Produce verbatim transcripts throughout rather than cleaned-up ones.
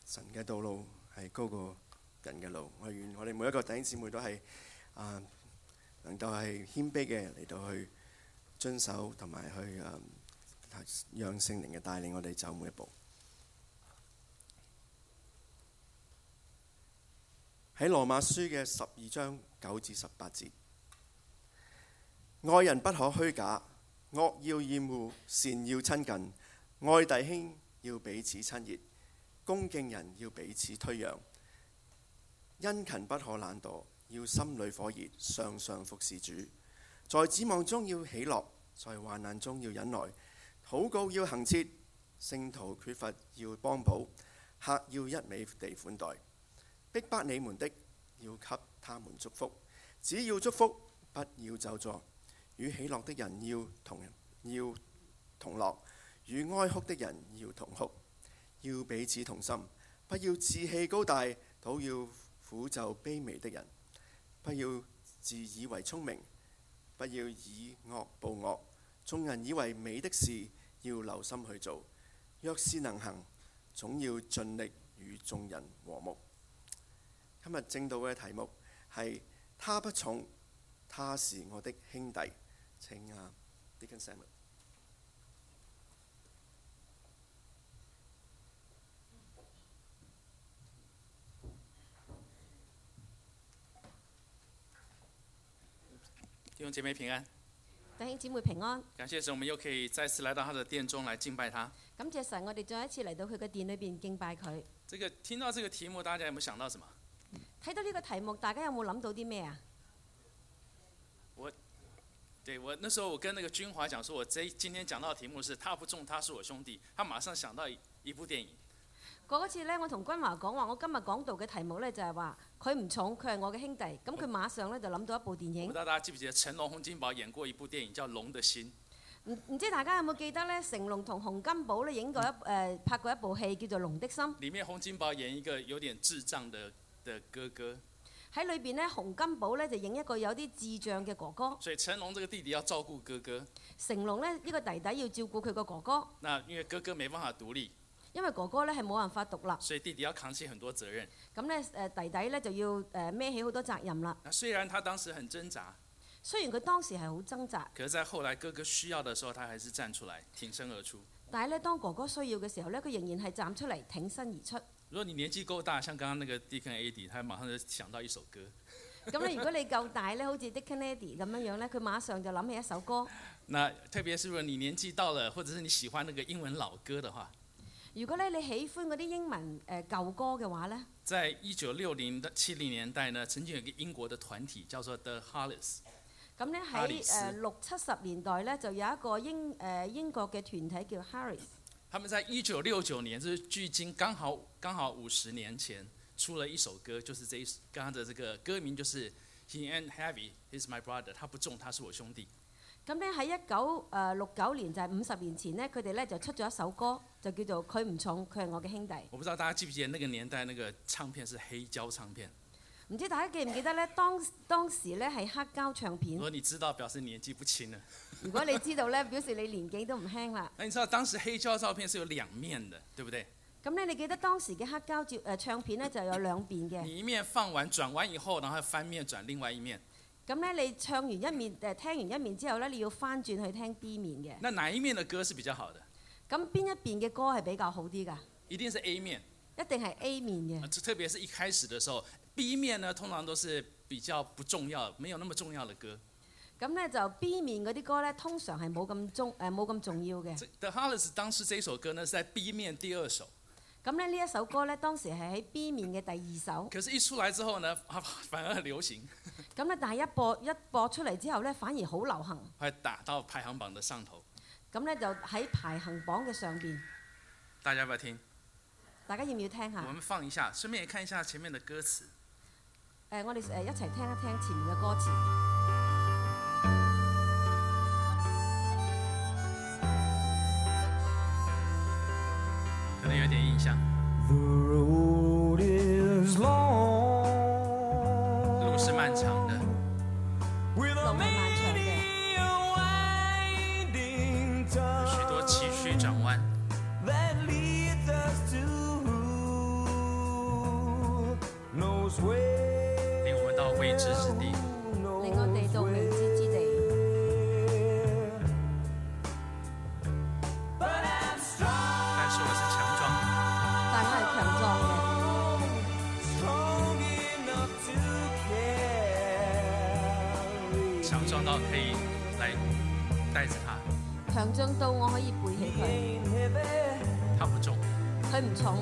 神嘅道路係高過人嘅路。我願我哋每一個弟兄姊妹都係啊，能夠係謙卑嘅嚟到去遵守同埋去啊，讓聖靈嘅帶領我哋走每一步。喺羅馬書嘅十二章九至十八節，愛人不可虛假，惡要厭惡，善要親近，愛弟兄要彼此親熱，恭敬人要彼此推讓，殷勤不可懶惰，要心裏火熱，常常服侍主，在指望中要喜樂，在患難中要忍耐，禱告要恆切，聖徒缺乏要幫補，客要一味地款待。逼迫你們的，要給他們祝福；只要祝福，不要咒詛。與喜樂的人要同要同樂，與哀哭的人要同哭。要彼此同心，不要志氣高大，倒要俯就卑微的人。不要自以為聰明，不要以惡報惡。眾人以為美的事，要留心去做。若是能行，總要盡力與眾人和睦。今日正道嘅題目係他不重，他是我的兄弟。請啊 Deacon Samuel。 弟兄姐妹平安， 弟兄姊妹平安。 感謝神，我們又可以再次來到他的殿中來敬拜他。 感謝神，我哋再一次嚟到佢嘅殿裏邊敬拜佢。 這個聽到這個題目，大家有沒有想到什麼？ 睇到呢個題目，大家有冇諗到啲咩啊？ 我，對我那時候我跟那個君華講，說我這今天講到的題目是他不重，他是我兄弟。他馬上想到一一部電影。 嗰次呢，我同君華講話，我今日講到嘅題目呢，就係話佢唔重，佢係我嘅兄弟。咁佢馬上呢，就諗到一部電影。 唔知道大家記唔記得成龍、洪金寶演過一部電影叫《龍的心》？ 唔唔知大家有冇記得呢？成龍同洪金寶呢影過一誒、呃、拍過一部戲叫做《龍的心》。 裡面洪金寶演一個有點智障的的哥哥。 喺裏邊呢，洪金寶呢就影一個有啲智障嘅哥哥。 所以成龍這個弟弟要照顧哥哥。 成龍呢，呢、這個弟弟要照顧佢個哥哥。 那因為哥哥沒辦法獨立。 因為哥哥咧係冇辦法獨立， 所以弟弟要扛起很多責任。 咁咧誒弟弟咧就要誒孭起好多責任啦。 雖然他當時很掙扎， 雖然佢當時係好掙扎， 可是在後來哥哥需要的時候，他還是站出來挺身而出。 但係咧當哥哥需要嘅時候咧，佢仍然係站出嚟挺身而出。 如果你年紀夠大，像剛剛那個 Deacon Eddie，他馬上就想到一首歌。 咁咧如果你夠大咧，好似 Deacon Eddie 咁樣樣咧，佢馬上就諗起一首歌。 那特別是如果你年紀到了，或者是你喜歡那個英文老歌的話。 如果咧你喜歡嗰啲英文誒舊歌嘅話咧， 在一九六零到七零年代呢，曾經有一個英國的團體叫做 The Hollies。 咁咧喺誒六七十年代咧，就有一個英誒英國嘅團體叫 Harris。他們在一九六九年，就是距今剛好剛好五十年前，出了一首歌，就是這一剛剛的這個歌名就是 He ain't heavy, he's my brother。他不重，他是我兄弟。 咁咧喺一九誒六九年就係五十年前呢，佢哋咧就出咗一首歌，就叫做佢唔重，佢係我嘅兄弟。 我不知道大家記唔記得那個年代，那個唱片是黑膠唱片。 唔知大家記唔記得咧？當當時咧係黑膠唱片。 如果你知道，表示年紀不輕了。 如果你知道咧，表示你年紀都唔輕啦。 那你知道當時黑膠照片是有兩面的，對不對？ 咁咧，你記得當時嘅黑膠照誒唱片咧就有兩邊嘅。 你一面放完轉完以後，然後翻面轉另外一面。 咁咧，你唱完一面誒聽完一面之後咧，你要翻轉去聽 B 面嘅。 那哪一面嘅歌是比較好的？ 咁邊一邊嘅歌係比較好啲㗎？ 一定是 A 面。 一定係 A 面嘅。 特別是一開始嘅時候 ，B 面呢通常都是比較不重要，沒有那麼重要嘅歌。 咁咧就 B 面嗰啲歌咧，通常係冇咁重誒冇咁重要嘅。 The Hollies 當時這首歌呢，是在 B 面第二首。 咁咧呢一首歌咧，當時係喺 B 面嘅第二首。 可是，一出來之後呢，反而很流行。 咁咧，但係一播一播出嚟之後咧，反而好流行。 係打到排行榜嘅上頭。 咁咧就喺排行榜嘅上邊。 大家要不要聽？ 大家要唔要聽下？ 我們放一下，順便也看一下前面的歌詞。 誒，我哋誒一齊聽一聽前面嘅歌詞。 可能有點印象。 路是漫長的， 路係漫長嘅， 有許多崎嶇轉彎。 未知之地。 令我哋到未知之地。 但是我是强壮的， 但我係強壯嘅， strong enough to carry 强壮到可以来带着他。 強壯到我可以背起佢， ain't heavy 他不重， 佢唔重，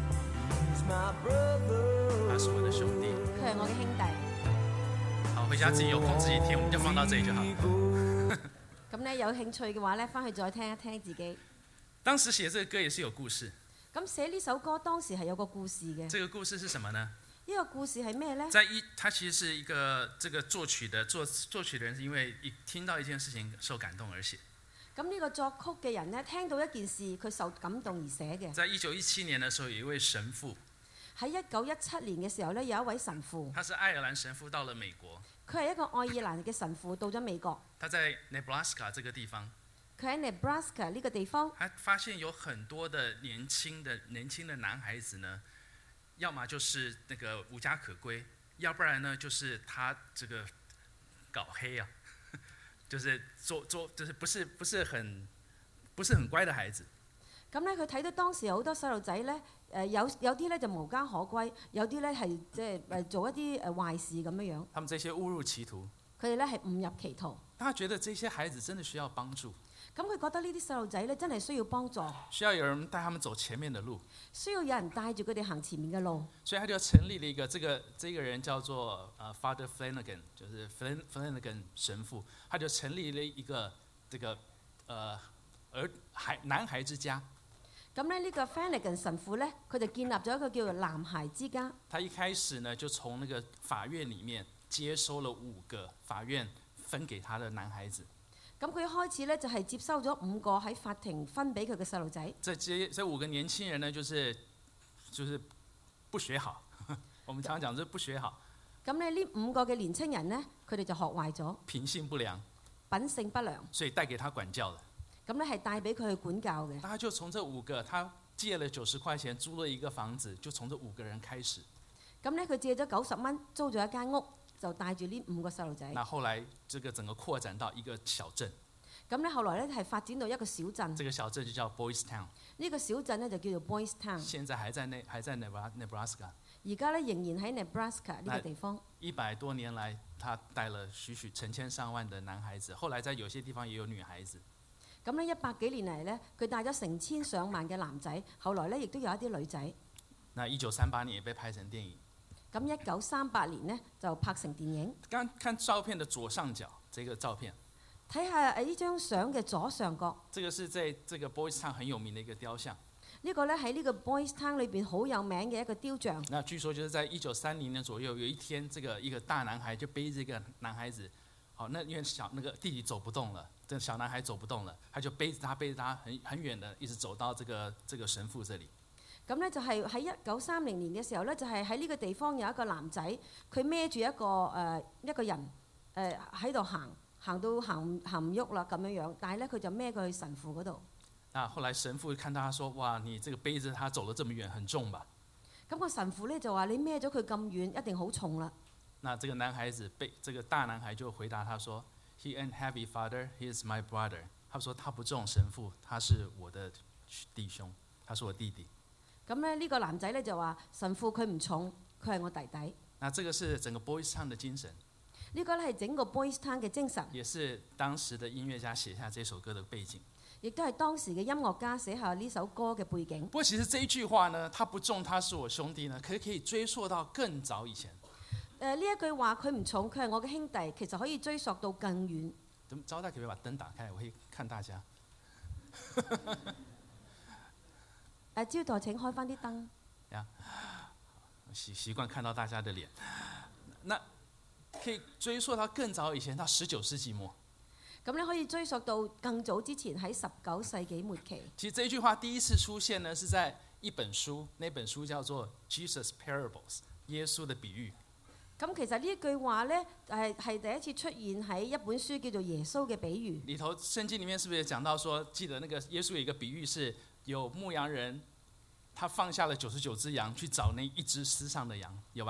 he's my brother 他是我的兄弟。 佢係我嘅兄弟。 好，回家自己有空自己听，我们就放到这里就好。 咁咧有興趣嘅話咧，翻去再聽一聽自己。 当时写这个歌也是有故事， 咁寫呢首歌當時係有個故事嘅， 这个故事是什么呢？ 呢個故事係咩呢？ 在一，他其实是一个这个作曲的作作曲的人，是因为一听到一件事情受感動而寫。 咁呢個作曲嘅人呢，聽到一件事，佢受感動而寫嘅。 在一九一七年的時候，有一位神父， 喺一九一七年嘅時候呢，有一位神父， 他是愛爾蘭神父，到了美國。 佢係一個愛爾蘭嘅神父，到咗美國。 他在 Nebraska 這個地方， 佢喺 Nebraska 呢個地方， 他發現有很多的年輕的年輕的男孩子呢，要麼就是那個無家可歸，要不然呢就是他這個搞黑啊，就是做做就是不是不是很不是很乖的孩子。 咁咧佢睇到當時有好多細路仔咧，誒有有啲咧就無家可歸，有啲咧係即係誒做一啲誒壞事咁樣樣。 他們這些誤入歧途， 佢哋咧係誤入歧途。 他覺得這些孩子真的需要幫助， 咁佢覺得呢啲細路仔咧真係需要幫助， 需要有人帶他們走前面的路， 需要有人帶住佢哋行前面嘅路。 所以他就成立了一個這個這個人叫做呃 Father Flanagan，就是 Flanagan 神父，他就成立了一個這個呃兒孩男孩之家。 咁咧呢個 Flanagan 神父咧，佢就建立咗一個叫做男孩之家。 他一開始呢就從那個法院裡面接收了五個法院分給他的男孩子。 咁佢一開始咧就係接收咗五個喺法庭分俾佢嘅細路仔。 這這這五個年輕人呢，就是就是不學好，我們常常講就是不學好， 咁咧呢五個嘅年青人呢，佢哋就學壞咗， 品性不良， 品性不良。 所以帶給他管教的。 咁咧係帶俾佢去管教嘅。 他就從這五個，他借了九十塊錢租了一個房子，就從這五個人開始。 咁咧佢借咗九十蚊租咗一間屋，就帶住呢五個細路仔。 那後來這個整個擴展到一個小鎮， 咁咧後來咧係發展到一個小鎮。 這個小鎮就叫 Boys Town。 呢個小鎮咧就叫做 Boys Town。 現在還在那還在 Nebraska。 而家咧仍然喺 Nebraska 呢個地方。 一百多年來，他帶了許許成千上萬的男孩子，後來在有些地方也有女孩子。 咁呢一百幾年嚟呢，佢帶咗成千上萬嘅男仔，後來呢亦都有一啲女仔。 那一九三八年也被拍成電影。 咁一九三八年呢，就拍成電影。 剛看照片的左上角，這個照片。 睇下呢張相嘅左上角。 這個是在這個 Boys Town 很有名的一個雕像。 呢個呢喺呢個 Boys Town 裏邊好有名嘅一個雕像。 那據說就是在一九三零年左右，有一天，這個一個大男孩就背着一個男孩子，好，那因為小那個弟弟走不動了。這小男孩走不動了，他就背着他背着他很很遠的，一直走到這個這個神父這裡。 咁呢就係喺一九三零年嘅時候呢，就係喺呢個地方有一個男仔，佢孭住一個誒、呃、一個人誒喺度行，行到行行唔喐啦咁樣樣，但係呢，佢就孭佢去神父嗰度。 啊，後來神父看到他說：哇，你這個背着他走了這麼遠，很重吧？ 咁個神父呢就話：你孭咗佢咁遠，一定好重啦。 那這個男孩子背，這個大男孩就回答他說：He ain't heavy, Father. He is my brother. 他說他不重，神父，他是我的弟兄，他是我弟弟。 咁咧呢個男仔咧就話：神父佢唔重，佢係我弟弟。 那這個是整個 Boys Town 的精神。 呢個咧係整個 Boys Town 嘅精神。 也是當時的音樂家寫下這首歌的背景。 亦都係當時嘅音樂家寫下呢首歌嘅背景。 不過其實這一句話呢，他不重，他是我兄弟呢，可可以追溯到更早以前。 誒呢一句話佢唔重，佢係我嘅兄弟，其實可以追溯到更遠。 咁招待可唔可以把燈打開？我可以看大家。 誒招待請開翻啲燈。 呀，習習慣看到大家的臉。那可以追溯到更早以前，到十九世紀末。 咁你可以追溯到更早之前，喺十九世紀末期。 其實這句話第一次出現呢，是在一本書，那本書叫做《Jesus Parables》，耶穌的比喻。 咁其實呢一句話呢，係係第一次出現喺一本書叫做《耶穌嘅比喻》。 裡頭聖經裡面是不是也講到說，記得那個耶穌有一個比喻，是有牧羊人，他放下了九十九隻羊去找那一隻失喪的羊，有吧？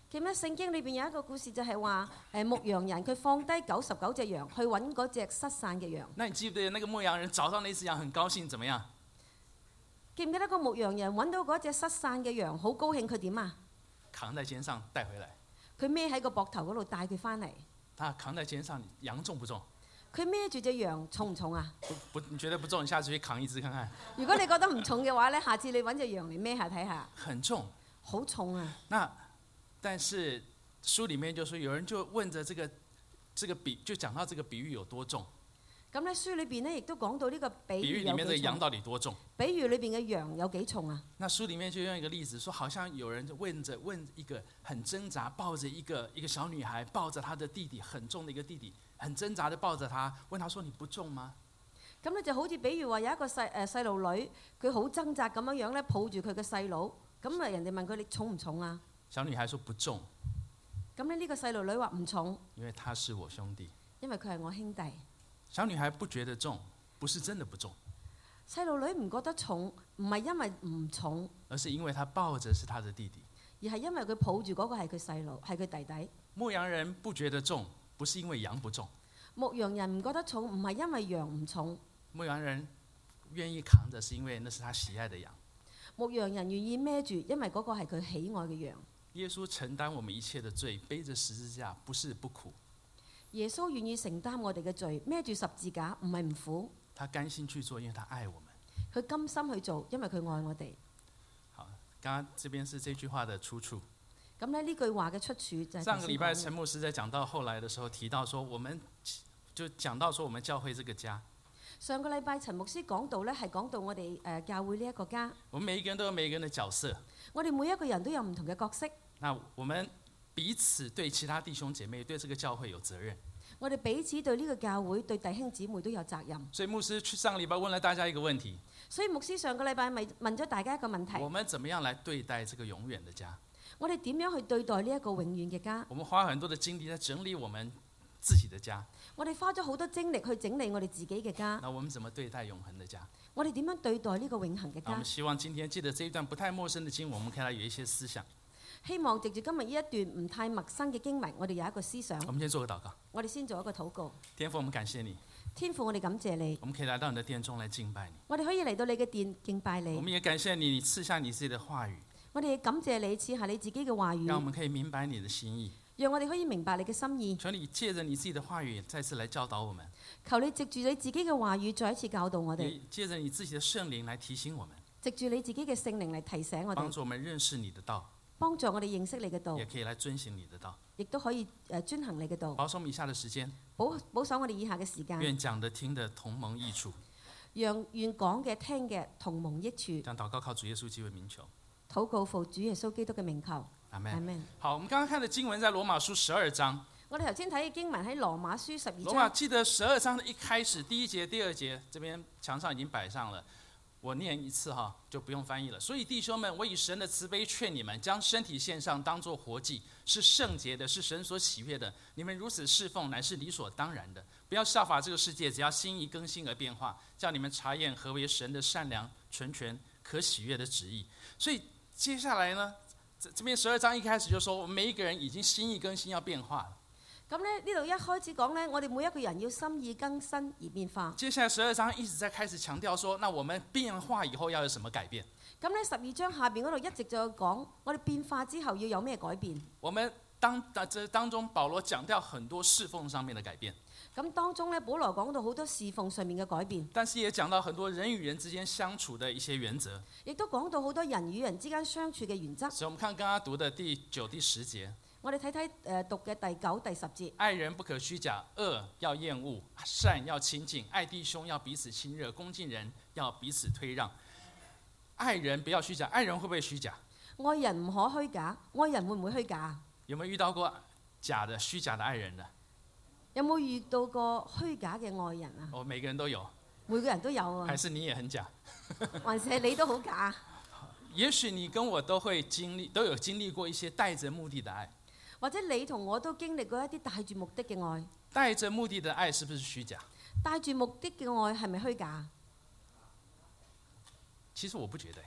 記唔記得聖經裏邊有一個故事就係話誒牧羊人佢放低九十九隻羊去揾嗰隻失散嘅羊。 那你記不記得那個牧羊人找到那只羊很高興，怎麼樣？ 記唔記得個牧羊人揾到嗰隻失散嘅羊，好高興，佢點啊？ 扛在肩上帶回來。 佢孭喺個膊頭嗰度帶佢翻嚟。 他扛在肩上，羊重不重？ 佢孭住隻羊重唔重啊？ 不不，你覺得不重，你下次去扛一隻看看。 如果你覺得唔重嘅話咧，下次你揾隻羊嚟孭下睇下。 很重。 好重啊！ 那但是書裡面就說，有人就問着這個這個比，就講到這個比喻有多重。 咁咧書裏邊咧亦都講到呢個比比喻裡面的羊到底多重？ 比喻裏邊嘅羊有幾重啊？ 那書裡面就用一個例子說，好像有人就問着問一個很掙扎，抱着一個一個小女孩，抱着她的弟弟，很重的一個弟弟，很掙扎的抱着他，問他說：你不重嗎？ 咁咧就好似比如話有一個細誒細路女，佢好掙扎咁樣樣咧，抱住佢嘅細佬，咁啊人哋問佢你重唔重啊？ 小女孩說不重。 咁咧呢個細路女話唔重， 因為他是我兄弟。 因為佢係我兄弟。 小女孩不覺得重，不是真的不重。 細路女唔覺得重，唔係因為唔重， 而是因為他抱着是他的弟弟， 而係因為佢抱住嗰個係佢細路，係佢弟弟。 牧羊人不覺得重，不是因為羊不重。 牧羊人唔覺得重，唔係因為羊唔重。 牧羊人願意扛着，是因為那是他喜愛的羊。 牧羊人願意孭住，因為嗰個係佢喜愛嘅羊。 耶穌承擔我們一切的罪，背着十字架，不是不苦。 耶穌願意承擔我哋嘅罪，孭住十字架，唔係唔苦。 他甘心去做，因為他愛我們。 佢甘心去做，因為佢愛我哋。 好，剛剛這邊是這句話的出處。 咁咧呢句話嘅出處就係上個禮拜陳牧師在講到後來的時候提到說，我們就講到說我們教會這個家。 上個禮拜陳牧師講到咧，係講到我哋誒教會呢一個家。 我們每一個人都有每一個人的角色。 我哋每一個人都有唔同嘅角色。 那我們彼此對其他弟兄姐妹、對這個教會有責任。 我哋彼此對呢個教會、對弟兄姊妹都有責任。 所以牧師去上個禮拜問了大家一個問題。 所以牧師上個禮拜咪問咗大家一個問題。 我們怎麼樣來對待這個永遠的家？ 我哋點樣去對待呢一個永遠嘅家？ 我們花很多的精力在整理我們自己的家。 我哋花咗好多精力去整理我哋自己嘅家。 那我們怎麼對待永恆的家？ 我哋點樣對待呢個永恆嘅家？ 我們希望今天借着這一段不太陌生的經文，我們可以來有一些思想。 希望藉住今日呢一段唔太陌生嘅經文，我哋有一個思想。 我們先做個禱告。 我哋先做一個禱告。 天父，我們感謝你。 天父，我哋感謝你。 我們可以來到你的殿中來敬拜你。 我哋可以嚟到你嘅殿敬拜你。 我們也感謝你，你賜下你自己的話語。 我哋感謝你賜下你自己嘅話語， 讓我們可以明白你的心意。 讓我哋可以明白你嘅心意。 求你借着你自己的話語再次來教導我們。 求你藉住你自己嘅話語再一次教導我哋。 借着你自己的聖靈來提醒我們。 藉住你自己嘅聖靈嚟提醒我哋。 幫助我們認識你的道。 幫助我哋認識你嘅道。 也可以來遵行你的道。 亦都可以誒遵行你嘅道。 保守我們以下的時間。 保保守我哋以下嘅時間。 願講的聽的同蒙益處。 讓願講嘅聽嘅同蒙益處。 將禱告靠主耶穌基督名求。 禱告奉主耶穌基督嘅名求。 阿門。 阿門。 好，我們剛剛看的經文在羅馬書十二章。 我哋頭先睇嘅經文喺羅馬書十二章。 羅馬記得十二章的一開始，第一節、第二節，這邊牆上已經擺上了。我念一次哈，就不用翻譯了。所以弟兄們，我以神的慈悲勸你們，將身體獻上，當作活祭，是聖潔的，是神所喜悅的。你們如此侍奉，乃是理所當然的。不要效法這個世界，只要心意更新而變化，叫你們察驗何為神的善良、純全、可喜悅的旨意。所以接下來呢，這這邊十二章一開始就說，我們每一個人已經心意更新，要變化了。 咁咧呢度一開始講咧，我哋每一個人要心意更新而變化。 接下來十二章一直在開始強調說，那我們變化以後要有什麼改變？ 咁咧十二章下邊嗰度一直就講，我哋變化之後要有咩改變？ 我們當這當中，保羅講到很多侍奉上面的改變。 咁當中咧，保羅講到好多侍奉上面嘅改變。 但是也講到很多人與人之間相處的一些原則。 亦都講到好多人與人之間相處嘅原則。 所以我們看剛剛讀的第九、第十節。 我哋睇睇誒讀嘅第九、第十節。 愛人不可虛假，惡要厭惡，善要親近，愛弟兄要彼此親熱，恭敬人要彼此推讓。愛人不要虛假，愛人會不會虛假？ 愛人唔可虛假，愛人會唔會虛假？ 有沒有遇到過假的、虛假的愛人呢？ 有冇遇到過虛假嘅愛人啊？ 哦，每個人都有。 每個人都有啊。 還是你也很假？ 還是你都好假？ 也許你跟我都會經歷，都有經歷過一些帶着目的的愛。 或者你同我都經歷過一啲帶住目的嘅愛。 帶着目的的愛是不是虛假？ 帶住目的嘅愛係咪虛假？ 其實我不覺得。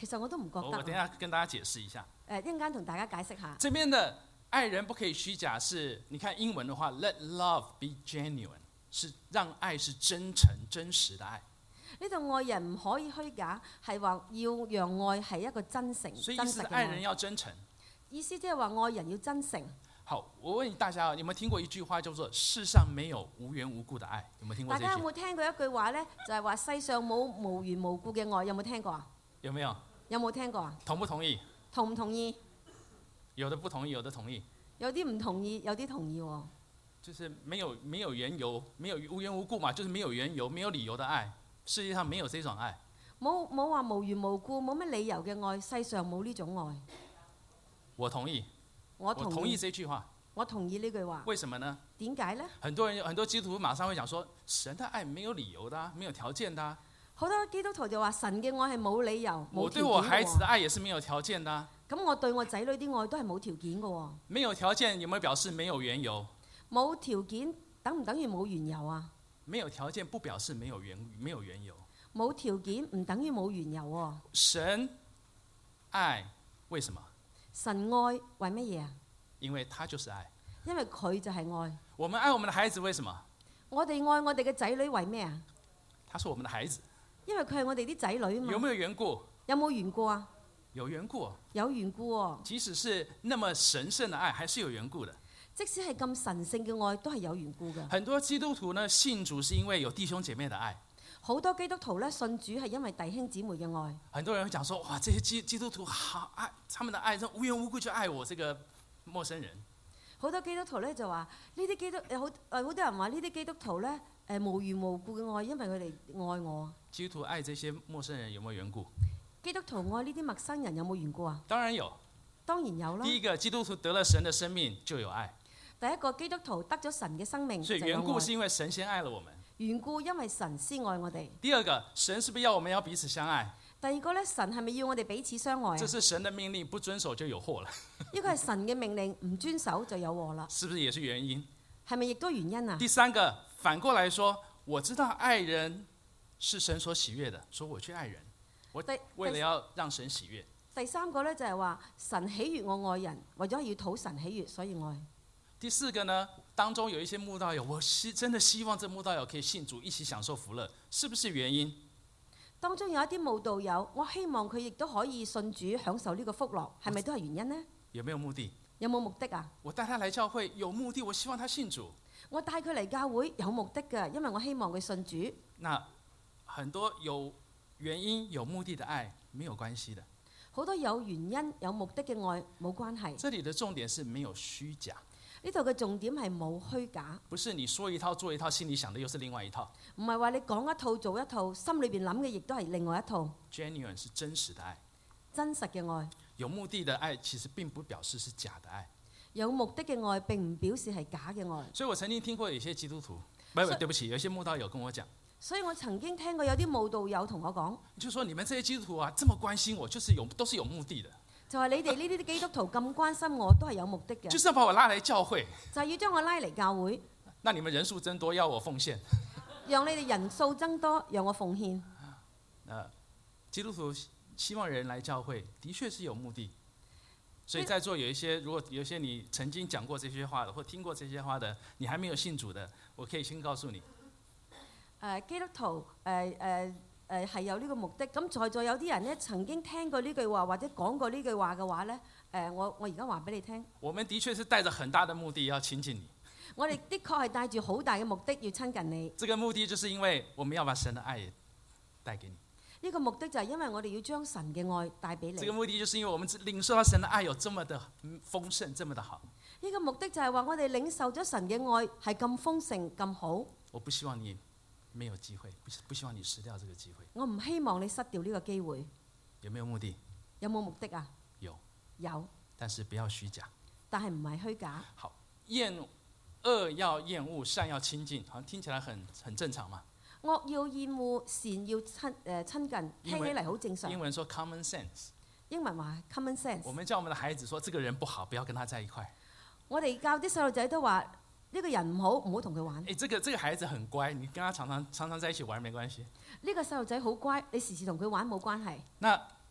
其實我都唔覺我我等一得啊。 下跟大家解釋一下。 誒，一陣間同大家解釋下。 這邊的愛人不可以虛假是，你看英文的話 ，let love be genuine， 是讓愛是真誠真實的愛。 呢度愛人唔可以虛假，係話要讓愛係一個真誠、 所以真實嘅意思是愛人愛。 要真誠。 意思即係話愛人要真誠。 好，我問大家啊，有沒有聽過一句話叫做“世上沒有無緣無故的愛”？有沒有聽過這句？ 大家有冇聽過一句話呢？就係話世上冇無緣無故嘅愛，有冇聽過啊？ 有沒有？ 有冇聽過啊？ 同不同意？ 同唔同意？ 有的不同意，有的同意。 有啲唔同意，有啲同意喎。 就是沒有沒有緣由，沒有無緣無故嘛，就是沒有緣由、沒有理由的愛。世界上沒有這種愛。 冇冇話無緣無故，冇乜理由嘅愛，世上冇呢種愛。 我同意，我我同意， 同意這句話。 我同意呢句話。 為什麼呢？ 點解呢？ 很多人很多基督徒馬上會講說，神的愛沒有理由的、啊，沒有條件的、啊。 好多基督徒就話神嘅愛係冇理由、冇我對條件我孩子的嘅喎。 愛也是沒有條件的、啊。 咁我對我仔女啲愛都係冇條件嘅喎。 沒有條件有沒有表示沒有緣由？ 冇條件等唔等於冇緣由啊？ 沒有條件不表示沒有緣沒有緣由。 冇條件唔等於冇緣由喎。 神愛為什麼？ 神愛為乜嘢啊？ 因為他就是愛。 因為佢就係愛。 我們愛我們的孩子為什麼？ 我哋愛我哋嘅仔女為咩啊？ 他是我們的孩子。 因為佢係我哋啲仔女啊嘛。 有沒有緣故？ 有冇緣故啊？ 有緣故。 有緣故喎。 即使是那麼神聖的愛，還是有緣故的。 即使係咁神聖嘅愛，都係有緣故嘅。 很多基督徒呢信主是因為有弟兄姐妹的愛。 好多基督徒咧信主係因為弟兄姊妹嘅愛。 很多人會講說：哇，這些基基督徒好愛，他們的愛，無緣無故就愛我這個陌生人。 好多基督徒咧就話：呢啲基督有好誒，好多人話呢啲基督徒咧誒無緣無故嘅愛，因為佢哋愛我。 基督徒愛這些陌生人有沒有緣故？ 基督徒愛呢啲陌生人有冇緣故啊？ 當然有。 當然有啦。 第一個，基督徒得了神的生命就有愛。 第一個基督徒得咗神嘅生命， 所以緣故是因為神先愛了我們。 緣故因為神先愛我哋。 第二個，神是不是要我們要彼此相愛？ 第二個咧，神係咪要我哋彼此相愛啊？ 這是神的命令，不遵守就有禍了。 呢個係神嘅命令，唔遵守就有禍啦。 是不是也是原因？ 係咪亦都原因啊？ 第三個，反過來說，我知道愛人是神所喜悅的，所以我去愛人，我為了要讓神喜悅。 第三個咧就係話神喜悅我愛人，為咗要討神喜悅，所以愛。 第四個呢，當中有一些慕道友，我希真的希望這慕道友可以信主，一起享受福樂，是不是原因？ 當中有一啲慕道友，我希望佢亦都可以信主，享受呢個福樂，係咪都係原因呢？ 有沒有目的？ 有冇目的啊？ 我帶他來教會有目的，我希望他信主。 我帶佢嚟教會有目的㗎，因為我希望佢信主。 那很多有原因、有目的的愛沒有關係的。 好多有原因、有目的嘅愛冇關係。 這裡的重點是沒有虛假。 呢度嘅重點係冇虛假。 不是你說一套做一套，心裡想的又是另外一套。 唔係話你講一套做一套，心裏邊諗嘅亦都係另外一套。 Genuine 是真實的愛。 真實嘅愛。 有目的的愛其實並不表示是假的愛。 有目的嘅愛並唔表示係假嘅愛。 所以我曾經聽過有些基督徒，不不，對不起，有些慕道友跟我講。 所以我曾經聽過有啲慕道友同我講， 就說你們這些基督徒啊，這麼關心我，就是有都是有目的的。 就係你哋呢啲基督徒咁關心我，都係有目的嘅。 就是要把我拉來教會， 就係要將我拉嚟教會。 那你們人數增多，要我奉獻。 讓你哋人數增多，讓我奉獻。 呃，基督徒希望人來教會，的確是有目的。所以在座有一些，如果有一些你曾經講過這些話的，或聽過這些話的，你還沒有信主的，我可以先告訴你。 誒，基督徒誒誒誒係有呢個目的。咁在座有啲人咧曾經聽過呢句話或者講過呢句話嘅話咧，誒我我而家話俾你聽。 我們的確是帶着很大的目的要親近你。 我哋的確係帶住好大嘅目的要親近你。 這個目的就是因為我們要把神的愛帶給你。 呢個目的就係因為我哋要將神嘅愛帶俾你。 這個目的就是因為我們領受到神的愛有這麼的豐盛，這麼的好。 呢個目的就係話我哋領受咗神嘅愛係咁豐盛咁好。 我不希望你沒有機會，不不希望你失掉這個機會。 我唔希望你失掉呢個機會。 有沒有目的？ 有冇目的啊？ 有。 有。 但是不要虛假。 但係唔係虛假。 好，厭惡要厭惡，善要親近，好像聽起來很很正常嘛。 惡要厭惡，善要親誒親近，聽起嚟好正常。 英文說 common sense。 英文話 common sense。 我們教我們的孩子說，這個人不好，不要跟他在一塊。 我哋教啲細路仔都話呢個人唔好，唔好同佢玩。 誒，這個這個孩子很乖，你跟他常常常常在一起玩沒關係。 呢個細路仔好乖，你時時同佢玩冇關係。 那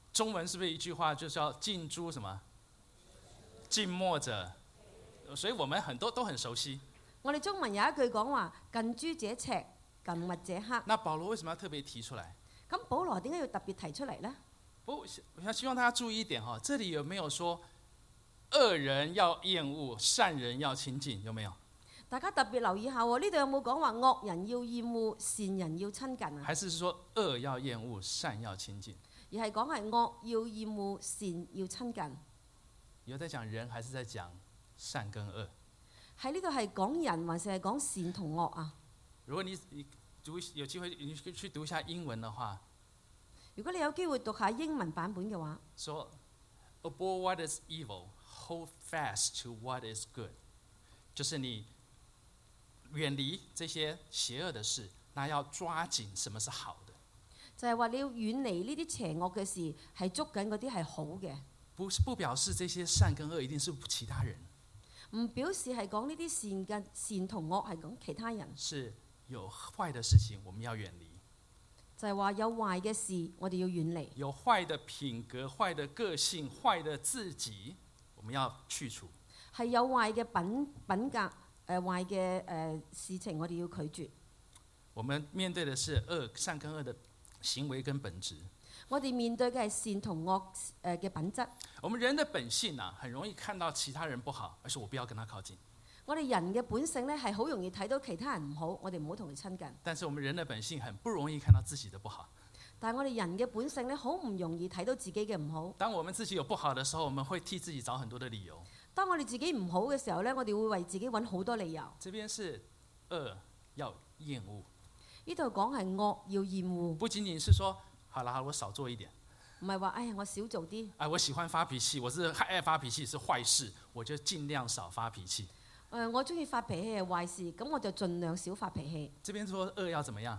中文是不是一句话就是要近朱什么？近墨者，所以我們很多都很熟悉。 我哋中文有一句講話：近朱者赤，近墨者黑。 那保羅為什麼要特別提出來？ 咁保羅點解要特別提出嚟呢？ 不，我希望大家注意一點哈，這裡有沒有說惡人要厭惡，善人要親近？有沒有？ 大家特別留意下喎，呢度有冇講話惡人要厭惡，善人要親近啊？ 還是說惡要厭惡，善要親近？ 而係講係惡要厭惡，善要親近。 有在講人，還是在講善跟惡？ 喺呢度係講人，還是係講善同惡啊？ 如果你你讀有機會，你去讀一下英文的話， 如果你有機會讀下英文版本嘅話， 說 abhor what is evil, hold fast to what is good， 就是你遠離這些邪惡的事，那要抓緊什麼是好的。 就係話你要遠離呢啲邪惡嘅事，係捉緊嗰啲係好嘅。 不不表示這些善跟惡一定是其他人， 唔表示係講呢啲善嘅善同惡係講其他人。 是有壞的事情我們要遠離， 就係話有壞嘅事我哋要遠離， 有壞的品格、壞的個性、壞的自己，我們要去除。 係有壞嘅品品格誒、呃、壞嘅誒、呃、事情我哋要拒絕。 我們面對的是惡善跟惡的行為跟本質。 我哋面對嘅係善同惡誒嘅品質。 我們人的本性啊，很容易看到其他人不好，而是我不要跟他靠近。 我哋人嘅本性咧係好容易睇到其他人唔好，我哋唔好同佢親近。 但是我們人的本性很不容易看到自己的不好。 但係我哋人嘅本性咧好唔容易睇到自己嘅唔好。 當我們自己有不好的時候，我們會替自己找很多的理由。 當我哋自己唔好嘅時候咧，我哋會為自己揾好多理由。 這邊是惡要厭惡， 呢度講係惡要厭惡， 不僅僅是說好了，好了，我少做一點。 唔係話哎呀我少做啲。 哎，我喜歡發脾氣，我是愛發脾氣是壞事，我就盡量少發脾氣。 誒、呃，我中意發脾氣係壞事，咁我就盡量少發脾氣。 這邊說惡要怎麼樣？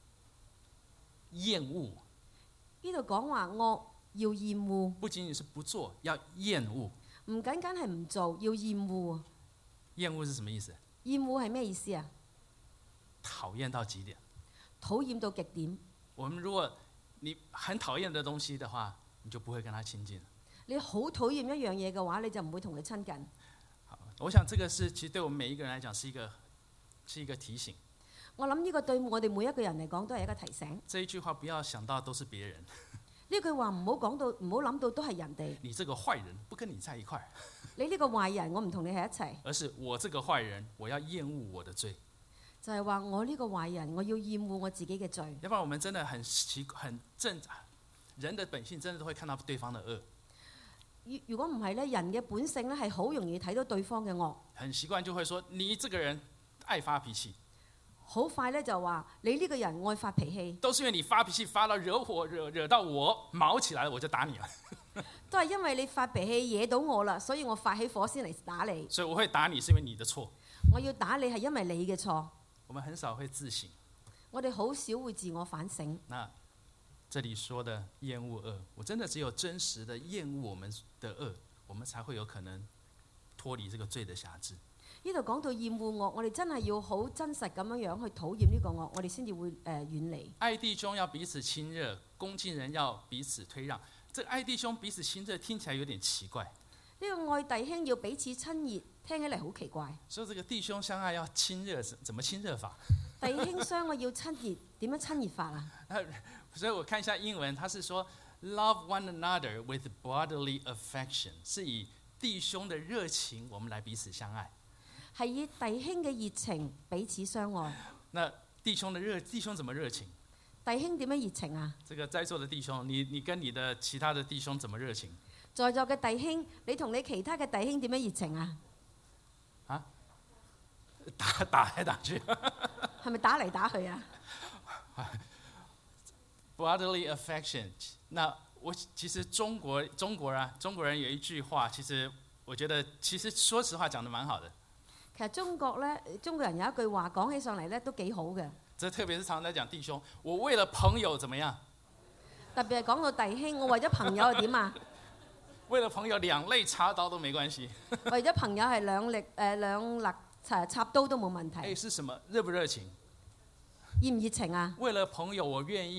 厭惡。 呢度講話惡要厭惡， 不僅僅是不做，要厭惡。 唔僅僅係唔做，要厭惡。 厭惡是什麼意思？ 厭惡係咩意思啊？ 討厭到極點。 討厭到極點。 我們如果你很討厭的東西的話，你就不會跟他親近。 你好討厭一樣嘢嘅話，你就唔會同佢親近。 好，我想這個是其實對我們每一個人來講是一個是一個提醒。 我諗呢個對我哋每一個人嚟講都係一個提醒。 這一句話不要想到都是別人。 呢句話唔好講到，唔好諗到都係人哋。 你這個壞人不跟你在一塊。 你呢個壞人，我唔同你喺一齊。 而是我這個壞人，我要厭惡我的罪。 就係話我呢個壞人，我要厭惡我自己嘅罪。 要不然我們真的很奇很正，人的本性真的都會看到對方的惡。 如如果唔係咧，人嘅本性咧係好容易睇到對方嘅惡。 很習慣就會說你這個人愛發脾氣。 好快咧就話你呢個人愛發脾氣。 都是因為你發脾氣發到惹火惹惹到我毛起來了，我就打你了。 都係因為你發脾氣惹到我啦，所以我發起火先嚟打你。 所以我會打你是因為你的錯。 我要打你係因為你嘅錯。 我們很少會自省。 我哋好少會自我反省。 那這裡說的厭惡惡，我真的只有真實的厭惡我們的惡，我們才會有可能脫離這個罪的轄制。 呢度講到厭惡惡，我哋真係要好真實咁樣樣去討厭呢個惡，我哋先至會誒、呃、遠離。 愛弟兄要彼此親熱，恭敬人要彼此推讓。這個愛弟兄彼此親熱聽起來有點奇怪。 呢個愛弟兄要彼此親熱，聽起嚟好奇怪。 所以這個弟兄相愛要親熱，怎麼親熱法？ 弟兄相愛要親熱，點樣親熱法啊？ 所以我看一下英文，他是說 love one another with brotherly affection， 是以弟兄的熱情，我們來彼此相愛。 係以弟兄嘅熱情彼此相愛。 那弟兄的熱，弟兄怎麼熱情？ 弟兄點樣熱情啊？ 這個在座的弟兄，你你跟你的其他的弟兄怎麼熱情？ 在座嘅弟兄，你同你其他嘅弟兄點樣熱情啊？ 啊？打打來打去。 係咪打嚟打去啊 ？Brotherly affection。那我其實中國中國人、啊、中國人有一句話，其實我覺得其實說實話講得蠻好的。 其實中國咧，中國人有一句話講起上嚟咧都幾好嘅。 這特別是常常在講弟兄，我為了朋友怎麼樣？ 特別係講到弟兄，我為咗朋友又點啊？ 為了朋友兩肋插刀都沒關係。 為咗朋友係兩力誒、呃、兩肋插插刀都冇問題。 誒，是什麼？熱不熱情？ 熱唔熱情啊？ 為了朋友，我願意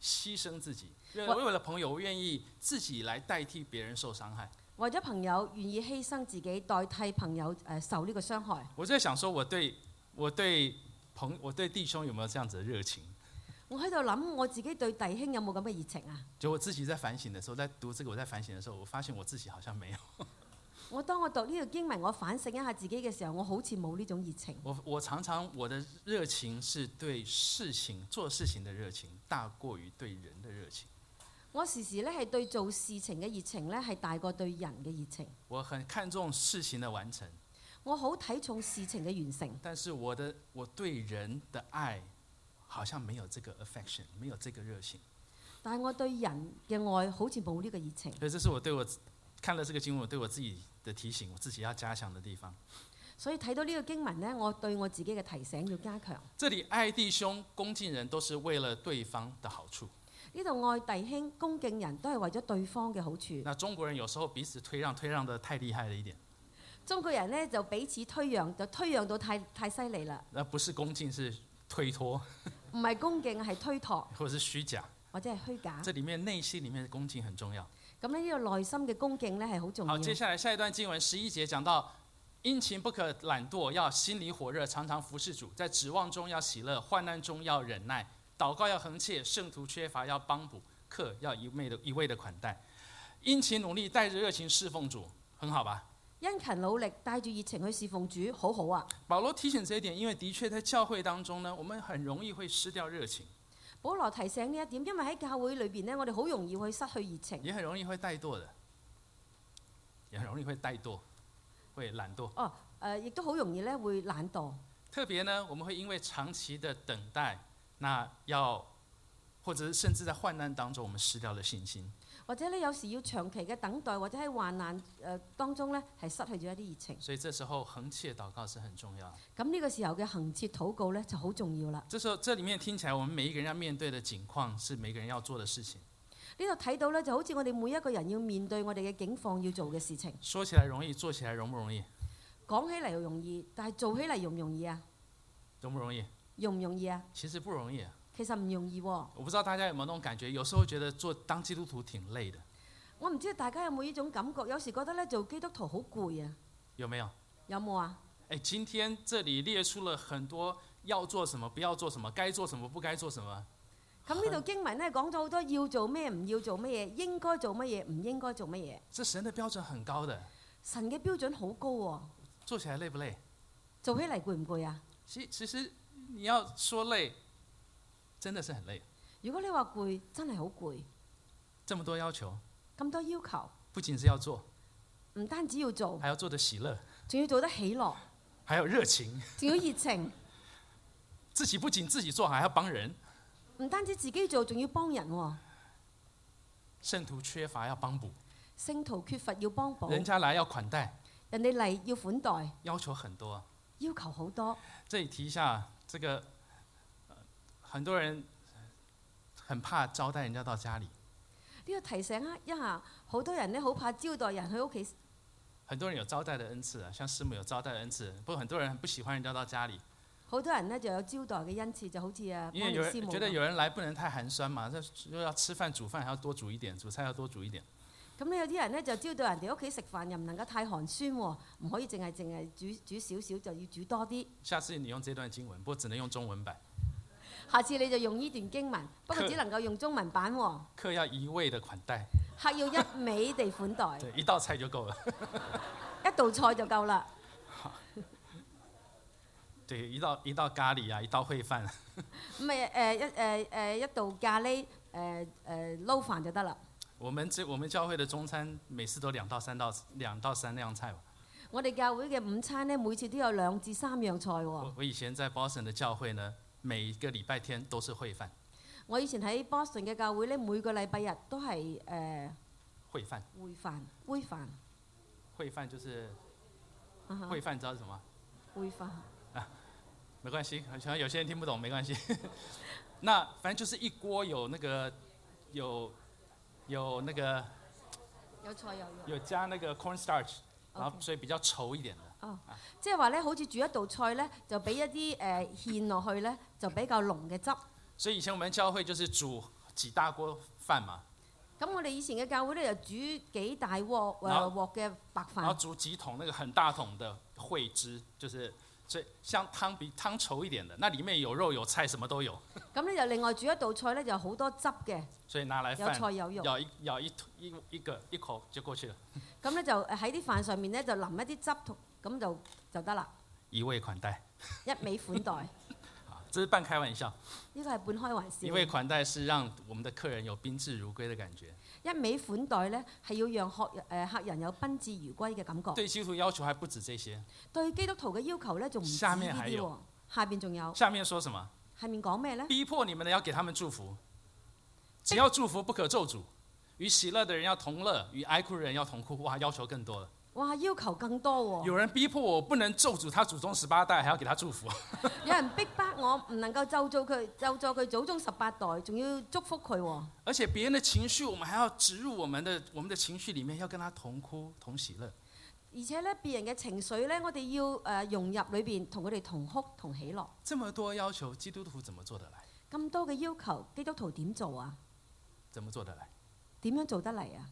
牺牲自己，为我为了朋友，我愿意自己來代替別人受傷害。 為咗朋友願意犧牲自己，代替朋友誒、呃、受呢個傷害。 我在想說，我對我對朋我對弟兄有沒有這樣子的熱情？ 我喺度諗我自己對弟兄有冇咁嘅熱情啊？ 就我自己在反省的時候，在讀這個我在反省的時候，我發現我自己好像沒有。 我當我讀呢個經文，我反省一下自己嘅時候，我好似冇呢種熱情。 我我常常我的熱情是對事情做事情的熱情大過於對人的熱情。 我時時咧係對做事情嘅熱情咧係大過對人嘅熱情。 我很看重事情的完成， 我好睇重事情嘅完成， 但是我的我對人的愛好像沒有這個 affection，沒有這個熱情。 但係我對人嘅愛好似冇呢個熱情。 所以這是我對我看了這個經文，我對我自己的提醒，我自己要加強的地方。 所以睇到呢個經文呢，我對我自己嘅提醒要加強。 這裡愛弟兄、恭敬人，都是為了對方的好處。 呢度愛弟兄、恭敬人都係為咗對方嘅好處。 那中國人有時候彼此推讓，推讓得太厲害了一點。 中國人呢，就彼此推讓，就推讓到太太犀利啦。 那不是恭敬，是推脫， 唔係恭敬，係推託或者是虛假。 或者係虛假。 這裡面內心裡面的恭敬很重要。 咁呢，呢個內心嘅恭敬呢係好重要。 好，接下來下一段經文十一節講到，殷勤不可懶惰，要心裡火熱，常常服事主，在指望中要喜樂，患難中要忍耐，禱告要恆切，聖徒缺乏要幫補，客要一味的一味的款待。殷勤努力，帶着熱情侍奉主，很好吧？ 殷勤努力，帶住熱情去侍奉主，好好啊！ 保羅提醒這一點，因為的確在教會當中呢，我們很容易會失掉熱情， 保羅提醒呢一點，因為喺教會裏邊呢，我哋好容易會失去熱情， 也很容易會怠惰的，也很容易會怠惰，會懶惰。 哦，誒、呃，亦都好容易咧會懶惰。 特別呢，我們會因為長期的等待，那要，或者是甚至在患難當中，我們失掉了信心。 或者咧，有時要長期嘅等待，或者喺患難誒、呃、當中咧，係失去咗一啲熱情。 所以這時候恆切禱告是很重要。 咁呢個時候嘅恆切禱告咧就好重要啦。 這時候，這裡面聽起來，我們每一個人要面對的境況是每個人要做的事情。 呢度睇到咧，就好似我哋每一個人要面對我哋嘅境況要做嘅事情。 說起來容易，做起來容不容易？ 講起嚟容易，但係做起嚟容唔容易啊？ 容不容易？ 容唔容易啊？ 其實不容易啊。 其實唔容易喎。 我不知道大家有沒有那種感覺，有時候覺得做當基督徒挺累的。 我唔知道大家有冇呢種感覺，有時覺得咧做基督徒好攰啊。 有沒有？ 有冇啊？ 誒，今天這裡列出了很多要做什麼，不要做什麼，該做什麼，不該做什麼。 咁呢度經文咧講咗好多要做咩，唔要做乜嘢，應該做乜嘢，唔應該做乜嘢。 這神的標準很高的。 神嘅標準好高喎。 做起來累不累？ 做起嚟攰唔攰啊？ 其其實你要說累，真的是很累。 如果你話攰，真係好攰。 這麼多要求， 咁多要求， 不僅是要做， 唔單止要做， 還要做得喜樂， 仲要做得喜樂， 還有熱情， 仲要熱情。 自己不僅自己做，還要幫人。 唔單止自己做，仲要幫人喎。 聖徒缺乏要幫補， 聖徒缺乏要幫補， 人家來要款待， 人哋嚟要款待， 要求很多， 要求好多。 這裡提一下，這個、呃、很多人很怕招待人家到家裡。 呢個提醒一下，好多人呢好怕招待人去屋企。 很多人有招待的恩賜啊，像師母有招待的恩賜，不過很多人很不喜歡人家到家裡。 好多人呢就有招待嘅恩賜，就好似啊， 因為有人師母覺得有人來不能太寒酸嘛，就要吃飯煮飯還要多煮一點，煮菜要多煮一點。 咁呢有啲人呢就招待人哋屋企食飯，又唔能夠太寒酸喎，唔可以淨係淨係煮煮少少，就要煮多啲。 下次你用這段經文，不過只能用中文版。 下次你就用呢段經文，不過只能夠用中文版喎。 客要一味的款待， 客要一味地款待， 對，一道菜就夠了。 一道菜就夠啦。 對，一道一道咖喱啊，一道燴飯。 唔係誒一誒誒一道咖喱誒誒撈飯就得啦。 我們這我們教會的中餐每次都兩到三道兩到三樣菜。 我哋教會嘅午餐呢，每次都有兩至三樣菜喎。 我我以前在 Boston 的教會呢，每個禮拜天都是燴飯。 我以前喺 Boston 嘅教會呢，每個禮拜日都係誒燴飯。 燴飯，燴飯。 燴飯就是燴燴飯，你知道是什麼？ 燴飯。 啊，沒關係，可能有些人聽不懂，沒關係。那反正就是一鍋有那個有有那個有菜有肉。 有加那個 cornstarch， 然後所以比較稠一點的。 哦，即係話咧，好似煮一道菜咧，就俾一啲誒芡落去咧，就比較濃嘅汁。 所以以前我們教會就是煮幾大鍋飯嘛， 咁我哋以前嘅教會咧，就煮幾大鍋誒然後鑊嘅白然後飯， 煮幾桶那個很大桶的燴汁，就是所以像湯比湯稠一點的，那裡面有肉有菜什麼都有， 咁咧就另外煮一道菜咧，就好多汁嘅， 所以拿來有菜飯有肉。 咬一咬一一一個一口就過去了， 咁咧就喺啲飯上面咧就淋一啲汁同，咁就就得啦， 一味款待。 一味款待。呢啊，這是半開玩笑， 個係半開玩笑。 一味款待是讓我們的客人有賓至如歸的感覺。 一味款待咧係要讓客誒客人有賓至如歸嘅感覺。 對基督徒要求還不止這些， 對基督徒嘅要求咧仲唔止下呢面還有啲喎，下邊仲有。 下面說什麼？ 下面講咩咧？ 逼迫你們的要給他們祝福，只要祝福不可咒詛。與喜樂的人要同樂，與哀哭的人要同哭。哇，要求更多了。 哇，要求更多喎、 有人逼迫我不能咒詛他祖宗十八代，還要給他祝福。 有人逼迫我唔能夠咒詛佢，咒詛佢祖宗十八代，仲要祝福佢喎。 而且別人的情緒，我們還要植入我們的我們的情緒裡面，要跟他同哭同喜樂。 而且咧，別人嘅情緒咧，我哋要誒、呃、融入裏邊，同佢哋同哭同喜樂。 這麼多要求，基督徒怎麼做得來？ 咁多嘅要求，基督徒點做啊？ 怎麼做得來？ 點樣做得嚟啊？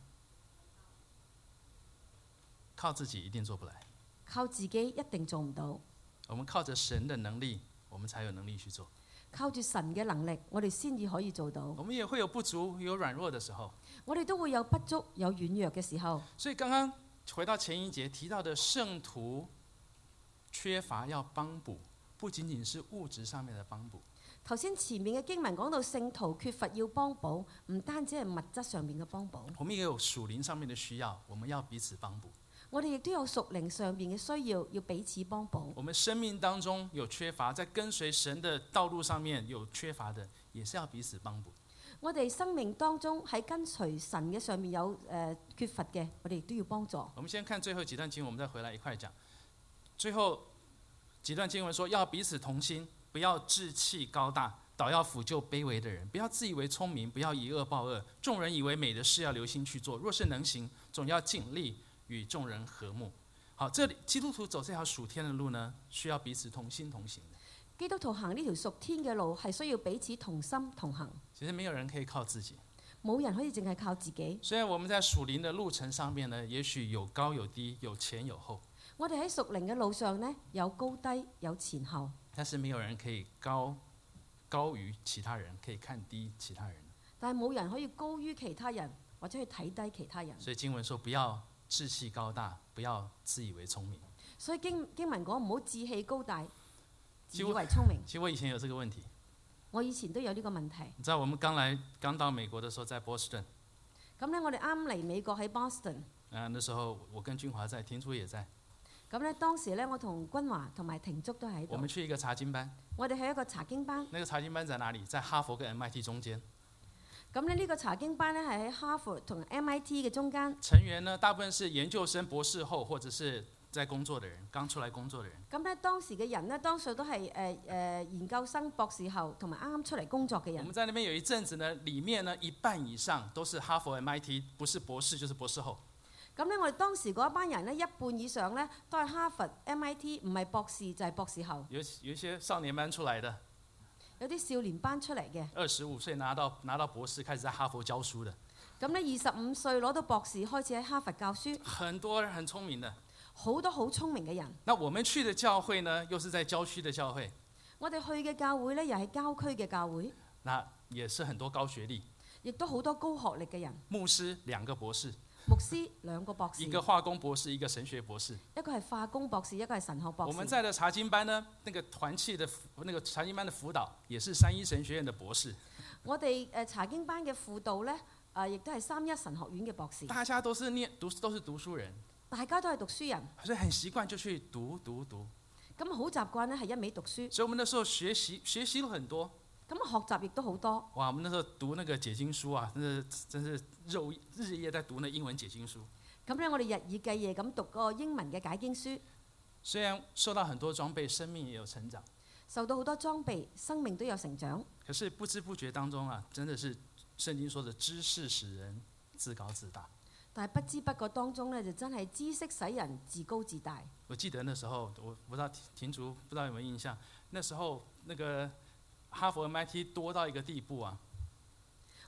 靠自己一定做不來， 靠自己一定做唔到， 我們靠着神的能力，我們才有能力去做。 靠住神嘅能力，我哋先至可以做到。 我們也會有不足、有軟弱的時候。 我哋都會有不足、有軟弱嘅時候。 所以剛剛回到前一節提到的聖徒缺乏要幫補，不僅僅是物質上面的幫補。 頭先前面嘅經文講到聖徒缺乏要幫補，唔單止係物質上面嘅幫補， 我們也有屬靈上面的需要，我們要彼此幫補。 我哋亦都有屬靈上邊嘅需要，要彼此幫補。 我們生命當中有缺乏，在跟隨神的道路上面有缺乏的，也是要彼此幫補。 我哋生命當中喺跟隨神嘅上面有誒、呃、缺乏嘅，我哋亦都要幫助。 我們先看最後幾段經文，我們再回來一塊講。最後幾段經文說，要彼此同心，不要志氣高大，倒要輔救卑微的人，不要自以為聰明，不要以惡報惡。眾人以為美的事要留心去做，若是能行，總要盡力與眾人和睦。好，這裡基督徒走這條屬天的路呢，需要彼此同心同行的。 基督徒行呢條屬天嘅路係需要彼此同心同行， 其實沒有人可以靠自己， 冇人可以淨係靠自己。 雖然我們在屬靈的路程上面呢，也許有高有低，有前有後， 我哋喺屬靈嘅路上呢，有高低，有前後， 但是沒有人可以高高於其他人，可以看低其他人。 但係冇人可以高於其他人，或者去睇低其他人。 所以經文說，不要志氣高大，不要自以為聰明。 所以經經文講唔好志氣高大，自以為聰明。 其實我以前有這個問題， 我以前都有呢個問題。 你知道我們剛來剛到美國的時候，在波士頓， 咁咧，我哋啱嚟美國喺 Boston。 啊，那時候我跟君華在，庭竹也在。 咁咧，當時咧，我同君華同埋庭竹都喺度。 我們去一個查經班， 我哋去一個查經班。 那個查經班在哪裡？在哈佛跟 M I T 中間。 咁咧，呢個查經班咧係喺哈佛同 M I T 嘅中間。 成員呢，大部分是研究生、博士後，或者是在工作的人，剛出來工作的人。 咁咧，當時嘅人呢，多數都係誒誒研究生、博士後同埋啱啱出嚟工作嘅人。 我們在那邊有一陣子呢，裡面呢一半以上都是哈佛 M I T，不是博士就是博士後。 咁咧，我哋當時嗰一班人呢，一半以上呢都係哈佛 M I T，唔係博士就係、是、博士後。 有有一些少年班出來的， 有啲少年班出嚟嘅。 二十五歲拿到拿到博士，開始在哈佛教書的。 咁呢，二十五歲攞到博士，開始喺哈佛教書。 很多人很聰明的。 好多好聰明嘅人。 那我們去的教會呢，又是在郊區的教會。 我哋去嘅教會呢，又係郊區嘅教會。 那也是很多高學歷。 亦都好多高學歷嘅人。 牧師兩個博士。 牧師兩個博士， 一個化工博士，一個神學博士。 一個係化工博士，一個係神學博士。 我們在的查經班呢，那個團契的那個查經班的輔導，也是三一神學院的博士。 我哋誒查經班嘅輔導呢，誒亦都係三一神學院嘅博士。 大家都是念讀，都是讀書人。 大家都係讀書人， 所以很習慣就去讀讀讀。 咁好習慣呢係一味讀書。 所以我們那時候學習學習了很多。 咁學習亦都好多。 哇！我們那時候讀那個解經書啊，真是真是肉日夜在讀那英文解經書。 咁咧，我哋日以繼夜咁讀個英文嘅解經書。 雖然受到很多裝備，生命也有成長。 受到好多裝備，生命都有成長。 可是不知不覺當中啊，真的是聖經說的知識使人自高自大。 但係不知不覺當中呢，就真係知識使人自高自大。 我記得那時候，我不知道庭竹不知道有沒有印象，那時候那個哈佛 M I T 多到一個地步啊。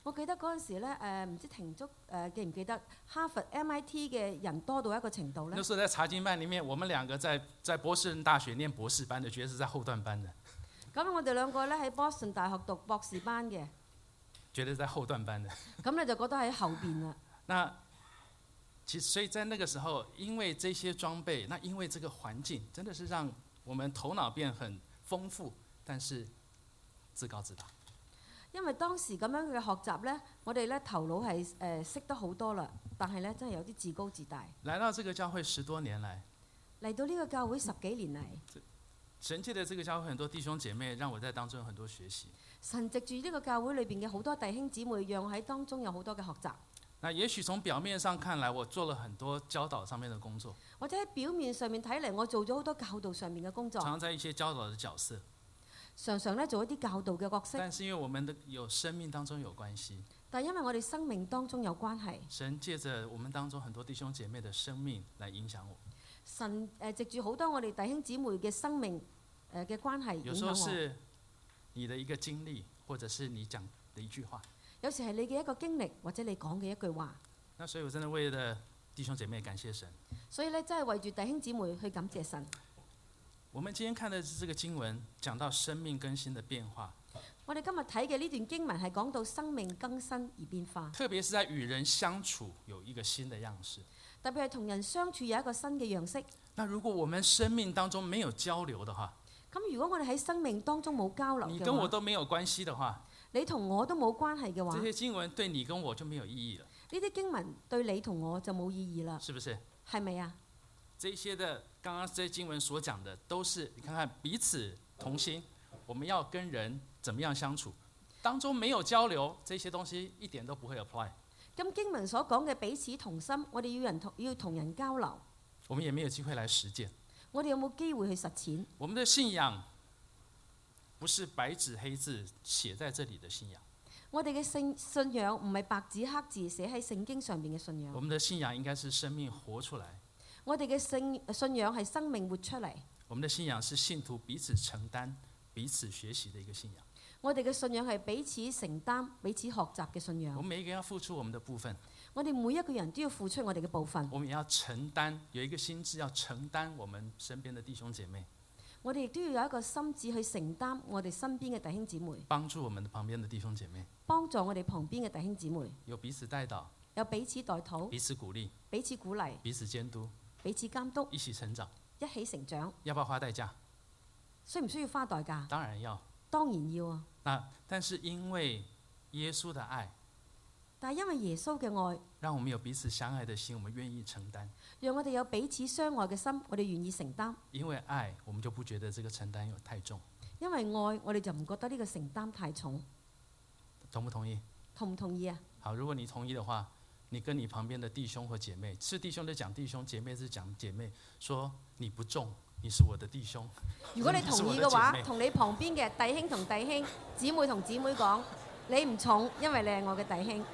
我記得嗰陣時咧，誒、唔知停足誒、呃、記唔記得哈佛 M I T 嘅人多到一個程度咧那？時候在查經班裡面，我們兩個在在波士頓大學念博士班的，覺得是在後段班的， 咁我哋兩個咧喺波士頓大學讀博士班嘅， 覺得在後段班的。 咁你就覺得喺後邊啦。 那其實所以在那個時候，因為這些裝備，那因為這個環境，真的是讓我們頭腦變很豐富，但是自高自大。 因為當時咁樣嘅學習咧，我哋咧頭腦係誒識得好多啦，但係咧真係有啲自高自大。 來到這個教會十多年來， 嚟到呢個教會十幾年嚟， 神借的這個教會很多弟兄姐妹，讓我在當中有很多學習。 神藉住呢個教會裏邊嘅好多弟兄姊妹，讓我喺當中有好多嘅學習。 那也許從表面上看來，我做了很多教導上面的工作， 或者喺表面上面睇嚟，我做咗好多教導上面嘅工作， 常在一些教導的角色。 常常咧做一啲教導嘅角色。 但是因為我們的有生命當中有關係， 但係因為我哋生命當中有關係， 神借着我們當中很多弟兄姐妹的生命來影響我。 神誒藉住好多我哋弟兄姊妹嘅生命誒嘅關係影有時候響我。 是你的一個經歷，或者是你講的一句話。 有時係你嘅一個經歷，或者你講嘅一句話。 那所以我真的為了弟兄姐妹感謝神。 所以咧，真係為住弟兄姊妹去感謝神。 我們今天看的是這個經文，講到生命更新的變化， 我哋今日睇嘅呢段經文係講到生命更新而變化， 特別是在與人相處有一個新的樣式。 特別係同人相處有一個新嘅樣式。 那如果我們生命當中沒有交流的話， 咁如果我哋喺生命當中冇交流你跟我嘅話， 都沒有關係的話， 你同我都冇關係嘅話， 這呢些經文對你跟我就沒有意義了， 啲經文對你同我就冇意義啦， 是不是？ 係咪啊？ 這些的剛剛這些經文所講的，都是你看看彼此同心，我們要跟人怎麼樣相處，當中沒有交流，這些東西一點都不會 apply。 咁經文所講嘅彼此同心，我哋要人同要同人交流， 我們也沒有機會來實踐。 我哋有冇機會去實踐？ 我們的信仰不是白紙黑字寫在這裡的信仰， 我哋嘅信信仰唔係白紙黑字寫喺聖經上邊嘅信仰我，們的信仰應該是生命活出來。 我哋嘅信信仰係生命活出嚟， 我們的信仰是信徒彼此承擔、彼此學習的一個信仰。 我哋嘅信仰係彼此承擔、彼此學習嘅信仰我們。每一個人要付出我們的部分， 我哋每一個人都要付出我哋嘅部分， 我們也要承擔，有一個心志要承擔我們身邊的弟兄姐妹， 我哋亦都要有一個心志去承擔我哋身邊嘅弟兄姊妹， 幫助我們的旁邊的弟兄姐妹， 幫助我哋旁邊嘅弟兄姊妹， 有彼此帶導、 有彼此代禱、 彼此鼓勵、 彼此鼓勵、 彼此監督， 彼此監督， 一起成長。 一起成長。 要不要花代價？ 需唔需要花代價？ 當然要。 當然要啊！ 那但是因為耶穌的愛， 但係因為耶穌嘅愛， 讓我們有彼此相愛的心，我們願意承擔。 讓我哋有彼此相愛嘅心，我哋願意承擔。 因為愛，我們就不覺得這個承擔有太重。 因為愛，我哋就唔覺得呢個承擔太重。 同不同意？ 同唔同意啊？ 好，如果你同意的話，你跟你旁邊的弟兄或姐妹，是弟兄的講弟兄，姐妹是講姐妹，說你不重，你是我的弟兄。 如果你同意嘅你是我話， 的姐妹同你旁邊嘅弟兄同弟兄、姊妹同姊妹講，你唔重，因為你係我嘅弟兄。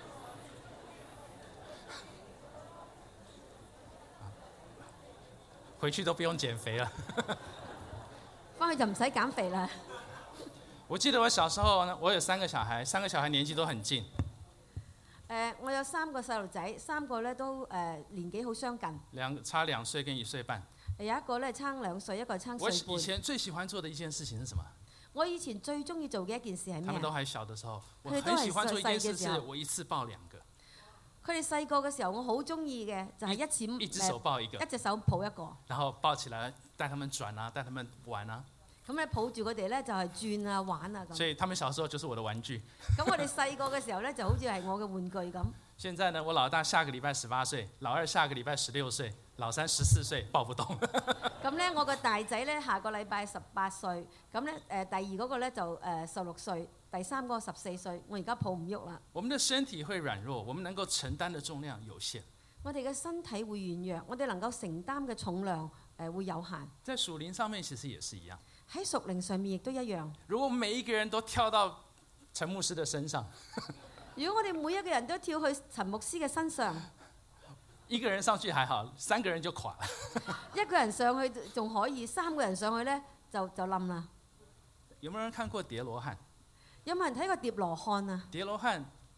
回去都不用減肥了。 翻去就唔使減肥啦。 我記得我小時候呢，我有三個小孩，三個小孩年紀都很近。 誒、呃，我有三個細路仔，三個咧都誒、呃、年紀好相近， 兩差兩歲跟一歲半。 有一個咧差兩歲，一個差我歲半。 以前最喜歡做的一件事情是什麼？ 我以前最中意做嘅一件事係咩啊？ 他們都還小的時候，我佢哋都係很喜歡做一件事， 細嘅時候是我一次抱兩個， 佢哋細個嘅時候，我好中意嘅就係一次一隻手抱一個一，隻手抱一個， 然後抱起來帶他們轉啊，帶他們玩啊。 咁咧抱住佢哋咧就係轉啊玩啊咁。 所以他們小時候就是我的玩具。 咁我哋細個嘅時候咧就好似係我嘅玩具咁。 現在呢，我老大下個禮拜十八歲，老二下個禮拜十六歲，老三十四歲，抱不動。 咁咧我個大仔咧下個禮拜十八歲，咁咧誒第二嗰個咧就誒十六歲，第三個十四歲，我而家抱唔喐啦。 我們的身體會軟弱，我們能夠承擔的重量有限。 我哋嘅身體會軟弱，我哋能夠承擔嘅重量誒會有限。 在屬靈上面其實也是一樣。 喺屬靈上面亦都一樣。 如果每一個人都跳到陳牧師的身上， 如果我哋每一個人都跳去陳牧師嘅身上， 一個人上去還好，三個人就垮了。 一個人上去仲可以，三個人上去咧就就冧啦。 有沒有人看過疊羅漢？ 有冇人睇過疊羅漢啊？ 疊羅漢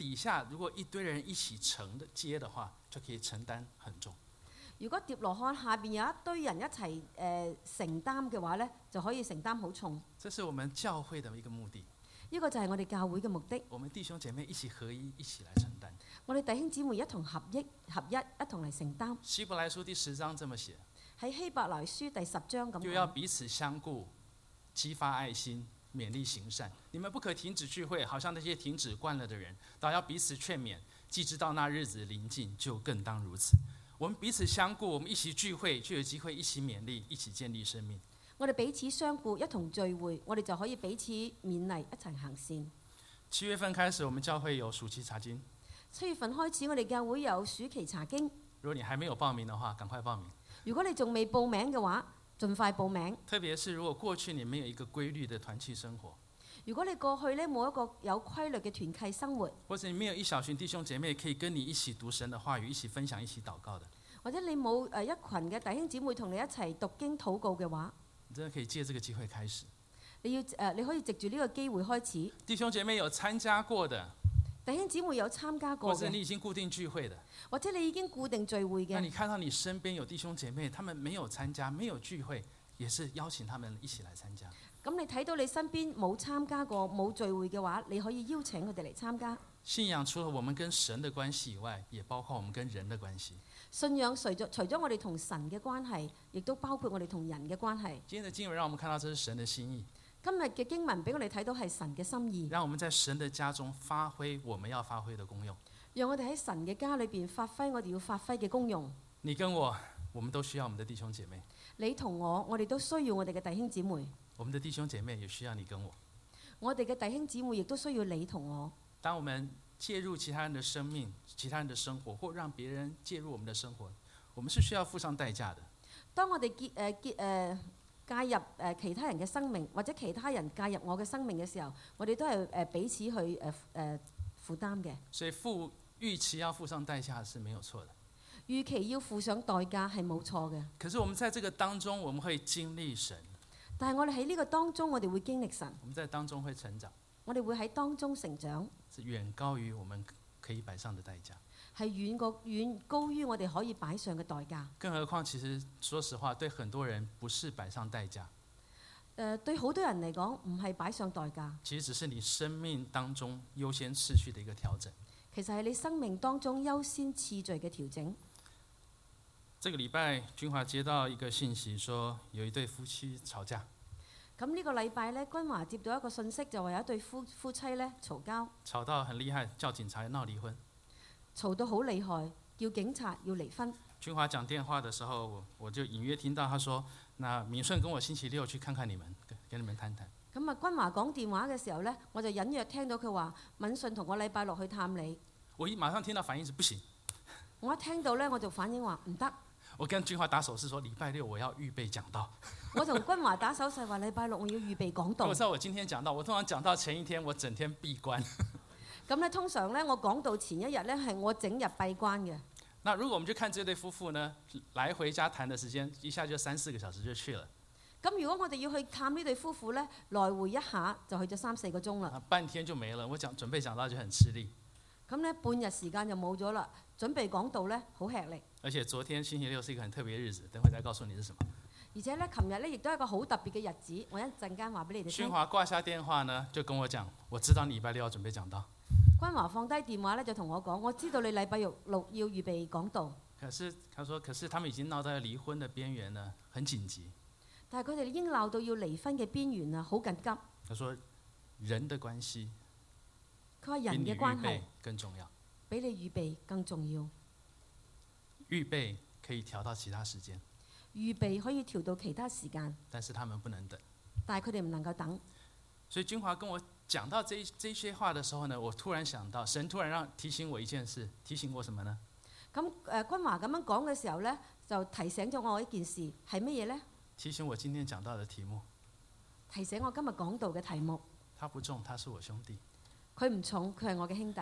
底下如果一堆人一起承的接的话，就可以承擔很重。 如果疊羅漢下邊有一堆人一齊誒、呃、承擔嘅話咧，就可以承擔好重。 這是我們教會的一個目的。 呢個就係我哋教會嘅目的。 我們弟兄姐妹一起合一，一起來承擔。 我哋弟兄姊妹一同合一、合一，一同嚟承擔。 希伯來書第十章這麼寫， 喺希伯來書第十章咁就要講， 彼此相顧，激發愛心，勉勵行善。你們不可停止聚會，好像那些停止慣了的人，倒要彼此勸勉。既知道那日子臨近，就更當如此。我們彼此相顧，我們一起聚會，就有機會一起勉勵，一起建立生命。 我哋彼此相顧，一同聚會，我哋就可以彼此勉勵，一齊行善。 七月份開始，我們教會有暑期查經。 七月份開始，我哋教會有暑期查經。 如果你還沒有報名的話，趕快報名。 如果你仲未報名嘅話，盡快報名。 特別是如果過去你沒有一個規律的團契生活， 如果你過去呢冇一個有規律嘅團契生活， 或者你沒有一小群弟兄姐妹可以跟你一起讀神的話語、一起分享、一起禱告的， 或者你冇誒一群嘅弟兄姊妹同你一齊讀經禱告嘅話， 你真的可以借這個機會開始。 你要誒你可以藉住呢個機會開始。 弟兄姐妹有參加過的， 弟兄姊妹有參加過或者你嘅， 已經固定聚會的， 或者你已經固定聚會那你嘅， 看到你身邊有弟兄姐妹，他們沒有參加、沒有聚會，也是邀請他們一起來參加。 咁你睇到你身邊冇參加過冇聚會嘅話，你可以邀請佢哋嚟參加。 信仰除了我們跟神的關係以外，也包括我們跟人的關係。 信仰除咗除咗我哋同神嘅關係，亦都包括我哋同人嘅關係。 今天的經文讓我們看到這是神的心意， 今日嘅經文俾我哋睇到係神嘅心意， 讓我們在神的家中發揮我們要發揮的功用。 讓我哋喺神嘅家裏邊發揮我哋要發揮嘅功用。 你跟我，我們都需要我們的弟兄姐妹。 你同我，我哋都需要我哋嘅弟兄姊妹。 我們的弟兄姐妹也需要你跟我。 我哋嘅弟兄姊妹亦都需要你同我。 當我們介入其他人的生命、其他人的生活，或讓別人介入我們的生活，我們是需要付上代價的。 當我哋結誒結誒介入誒、呃、其他人嘅生命，或者其他人介入我嘅生命嘅時候，我哋都係誒、呃、彼此去誒誒、呃、負擔嘅。 所以付預期要付上代價是沒有錯的。 預期要付上代價係冇錯嘅， 可是我們在這個當中，我們會經歷神。 但係我哋喺呢個當中，我哋會經歷神， 我們在當中會成長， 我哋會喺當中成長， 是遠高於我們可以擺上的代價。 係遠過遠高於我哋可以擺上嘅代價。 更何況，其實說實話，對很多人不是擺上代價， 誒、呃、對好多人嚟講，唔係擺上代價， 其實只是你生命當中優先次序的一個調整。 其實係你生命當中優先次序嘅調整。 這個禮拜，君華接到一個信息，說有一對夫妻吵架。 咁呢個禮拜呢，君華接到一個信息，就話有一對夫夫妻呢嘈交， 吵到很厲害，叫警察鬧離婚。 嘈到好厲害，叫警察要離婚。 君華講電話的時候，我我就隱約聽到他說：那敏順跟我星期六去看看你們，跟跟你們談談。 咁啊，君華講電話嘅時候呢，我就隱約聽到佢話：敏順同我禮拜六去探你。 我一馬上聽到反應是不行。 我一聽到呢，我就反應話唔得。 我跟君華打手勢說：禮拜六我要預備講道。 我同君華打手勢話：禮拜六我要預備講道。 我知道我今天講道，我通常講到前一天，我整天閉關。 咁咧，通常咧，我講到前一日咧，係我整日閉關嘅。 那如果我們去看這對夫婦呢，來回家談的時間，一下就三四個小時就去了。 咁如果我哋要去探呢對夫婦咧，來回一下就去咗三四個鐘啦。 半天就沒了，我講準備講道就很吃力。 咁咧，半日時間就冇咗啦，準備講道咧好吃力。 而且昨天星期六是一個很特別的日子，等會再告訴你是什麼。 而且咧，琴日咧亦都係一個好特別嘅日子，我一陣間話俾你哋聽。 君華掛下電話呢，就跟我講：我知道你禮拜六要準備講道。 君華放低電話咧，就同我講：我知道你禮拜六六要預備講道。 可是，他說：可是他們已經鬧到離婚的邊緣了，很緊急。 但係佢哋已經鬧到要離婚嘅邊緣啦，好緊急。 他說：人的關係， 佢話人嘅關係更重要， 比你預備更重要。 預備可以調到其他時間， 預備可以調到其他時間， 但是他們不能等。 但係佢哋唔能夠等。 所以君華跟我講到這這些話的時候呢，我突然想到，神突然讓提醒我一件事，提醒我什麼呢？ 咁誒，君華咁樣講嘅時候呢，就提醒咗我一件事，係乜嘢呢？ 提醒我今天講到的題目。 提醒我今日講道嘅題目。 他不重，他是我兄弟。 佢唔重，佢係我嘅兄弟。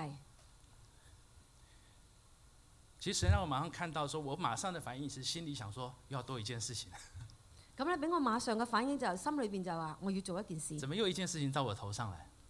其實神讓我馬上看到說，說我馬上的反應是心裡想說，又要多一件事情。 咁咧，俾我馬上嘅反應就心裏邊就話，我要做一件事。 怎麼又一件事情到我頭上來？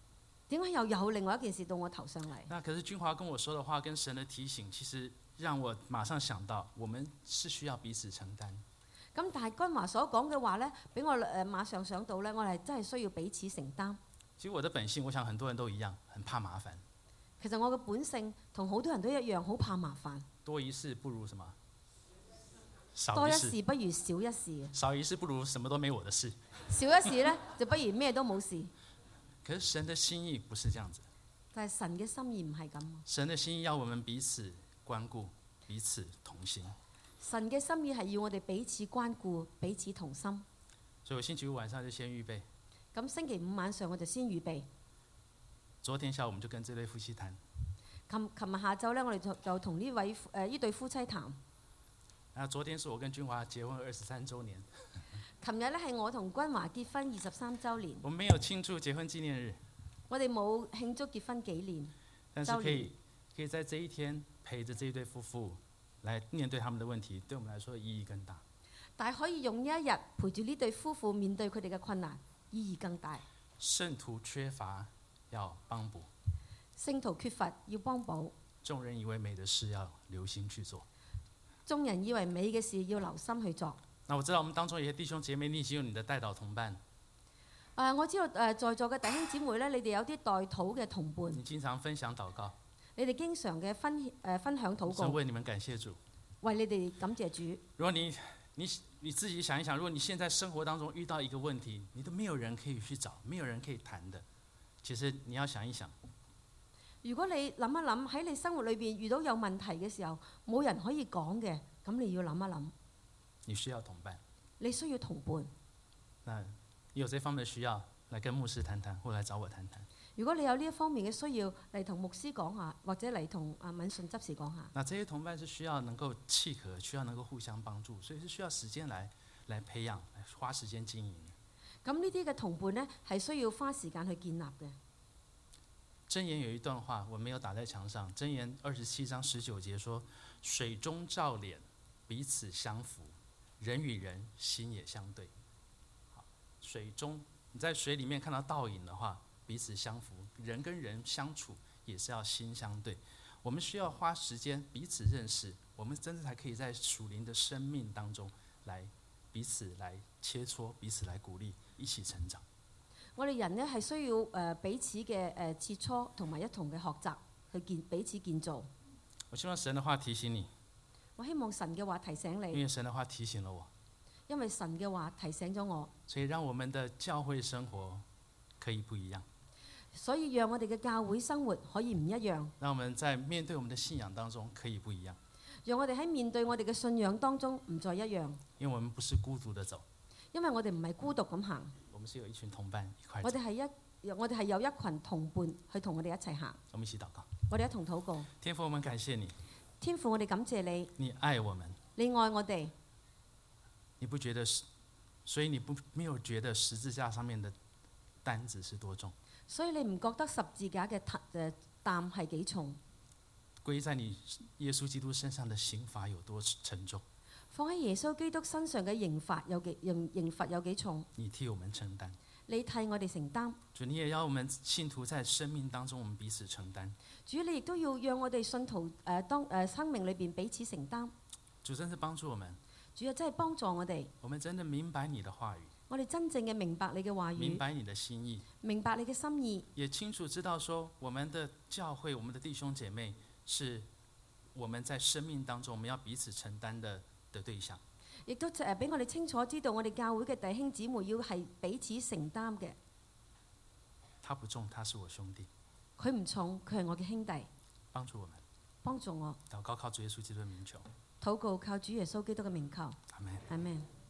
點解又有另外一件事到我頭上嚟？ 那可是君華跟我說的話，跟神的提醒，其實讓我馬上想到，我們是需要彼此承擔。 咁但係君華所講嘅話咧，俾我誒、呃、馬上想到咧，我哋真係需要彼此承擔。 其實我的本性，我想很多人都一樣，很怕麻煩。 其實我嘅本性同好多人都一樣，好怕麻煩。 多一事不如什麼？少多一一事。 事不如少一事， 少一事不如什麼都沒我的事。 少一事咧就不如咩都冇事。 可是神的心意不是這樣子， 但係神嘅心意唔係咁。 神的心意要我們彼此關顧，彼此同心。 神嘅心意係要我哋彼此關顧，彼此同心。 所以我星期五晚上就先預備。 咁星期五晚上我就先預備。 昨天下午我們就跟這對夫妻談。 琴琴日下晝咧，我哋就就同呢位誒呢對夫妻談。 啊，昨天是我跟君華結婚二十三週年。 琴日咧係我同君華結婚二十三週年。 我們沒有慶祝結婚紀念日， 我哋冇慶祝結婚紀念。 但是可以可以在這一天陪着這一對夫婦來面對他們的問題，對我們來說意義更大。 但係可以用呢一日陪住呢對夫婦面對佢哋嘅困難，意義更大。 聖徒缺乏要幫補， 聖徒缺乏要幫補， 眾人以為美的事要留心去做。 眾人以為美嘅事要留心去做。 那我知道我們當中有些弟兄姐妹，你已經有你的代禱同伴。 誒、呃，我知道誒、呃，在座嘅弟兄姊妹咧，你哋有啲代禱嘅同伴， 你經常分享禱告， 你哋經常嘅分誒、呃、分享禱告， 神為你們感謝主。 為你哋感謝主。 如果你你你自己想一想，如果你現在生活當中遇到一個問題，你都沒有人可以去找，沒有人可以談的，其實你要想一想。 如果你諗一諗喺你生活裏邊遇到有問題嘅時候，冇人可以講嘅，咁你要諗一諗。 你需要同伴， 你需要同伴。 那有這方面的需要，來跟牧師談談，或來找我談談。 如果你有呢一方面嘅需要，嚟同牧師講下，或者嚟同阿敏信執事講下。 那這些同伴是需要能夠契合，需要能夠互相幫助，所以是需要時間來來培養，來花時間經營。 咁呢啲嘅同伴呢，係需要花時間去建立嘅。 箴言有一段話，我沒有打在牆上。箴言二十七章十九節說：水中照臉，彼此相符；人與人心也相對。好，水中你在水裡面看到倒影的話，彼此相符；人跟人相處也是要心相對。我們需要花時間彼此認識，我們真的才可以在屬靈的生命當中來彼此來切磋，彼此來鼓勵，一起成長。 我哋人呢係需要誒彼此嘅誒切磋同埋一同嘅學習，去建彼此建造。 我希望神的話提醒你， 我希望神嘅話提醒因你， 為神的話提醒了我， 因為神嘅話提醒咗我， 所以讓我們的教會生活可以不一樣。 所以讓我哋嘅教會生活可以唔一樣， 讓我們在面對我們的信仰當中可以不一樣， 讓我哋喺面對我哋嘅信仰當中唔再一樣， 因為我們不是孤獨的走， 因為我哋唔係孤獨咁行， 我們是有一群同伴一塊走。 我哋係一我哋係有一群同伴去同我哋一齊行， 我們一起禱告。 我哋一同禱告。 天父，我們感謝你， 天父，我哋感謝你， 你愛我們， 你愛我哋， 你不覺得是，所以你不沒有覺得十字架上面的擔子是多重， 所以你唔覺得十字架嘅誒擔係幾重？ 歸在你耶穌基督身上的刑罰有多沉重？ 放喺耶穌基督身上嘅刑罰有幾刑刑罰有幾重？ 你替我們承擔。 你替我哋承擔。 主，你也要我們信徒在生命當中，我們彼此承擔。 主，你亦都要讓我哋信徒誒、呃、當誒、呃、生命裏邊彼此承擔。 主真是幫助我們。 主啊，真係幫助我哋。 我們真的明白你的話語。 我哋真正嘅明白你嘅話語。 明白你的心意。 明白你嘅心意。 也清楚知道說，我們的教會，我們的弟兄姐妹，是我們在生命當中我們要彼此承擔的的對象。 亦都誒俾我哋清楚知道，我哋教會嘅弟兄姊妹要係彼此承擔嘅。 他不重，他是我兄弟。 佢唔重，佢係我嘅兄弟。 幫助我們。 幫助我。 禱告靠主耶穌基督的名求。 禱告靠主耶穌基督嘅名求。 阿門。 阿門。